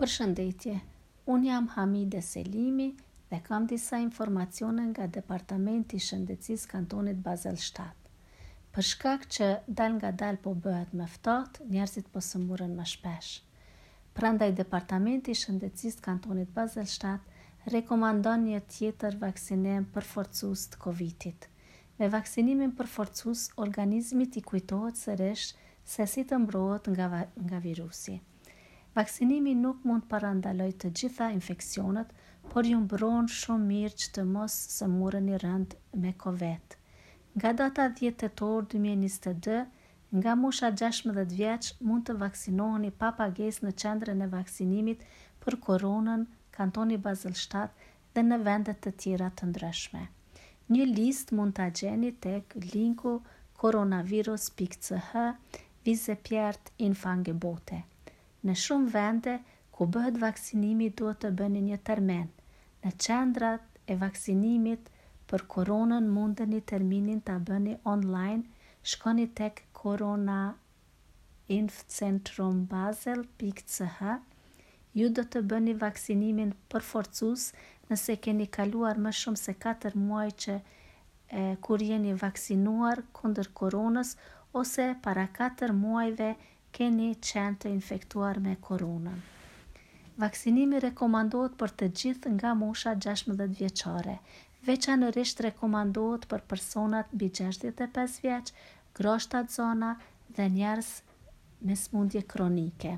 Përshëndetje, unë jam Hamide Selimi dhe kam disa informacione nga Departamenti i Shëndetësisë Kantonit Basel-7. Për shkak që dal nga dal po bëhet më ftohtë, njerëzit po sëmurën më shpesh. Prandaj Departamenti i Shëndetësisë Kantonit Basel-7 rekomandon një tjetër vaksinim përforcues të Covidit. Me vaksinimin përforcues, organizmit i kujtohet sërish se si të mbrohet nga virusi. Vaksinimi nuk mund parandaloj të gjitha infeksionet, por ju mbron shumë mirë që të mos sëmureni rënd me Covid. Nga data 10 tetor 2022, nga mosha 16 vjeç mund të vaksinoheni pa pagesë në qendrën e vaksinimit për koronën Kantoni Basel-7 dhe në vende të tjera të ndryshme. Një listë mund ta gjeni tek linku coronavirus.ch Visepjert Infangebote. Në shumë vende ku bëhet vaksinimi duhet të bëni një termin. Në qendrat e vaksinimit për koronën mundeni terminin ta bëni online, shkoni tek coronainfcentrombasel.ch. Ju do të bëni vaksinimin përforcues nëse keni kaluar më shumë se 4 muaj që kur jeni vaksinuar kundër koronës ose para 4 muajve keni qenë të infektuar me koronën. Vaksinimi rekomandohet për të gjithë nga mosha 16 vjeçare. Veçanërisht rekomandohet për personat mbi 65 vjeç, groshta zona dhe njerëz me smundje kronike.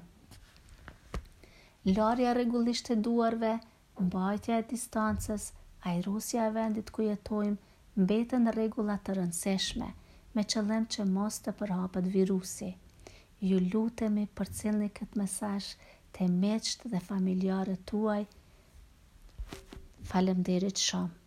Larja rregullisht e duarve, mbajtja e distancës, ajrosja e vendit ku jetojmë, mbeten rregulla të rëndësishme, me qëllim që mos të përhapet virusi. Ju lutemi përcjellni këtë mesazh te miqtë dhe familjarët tuaj. Faleminderit shumë.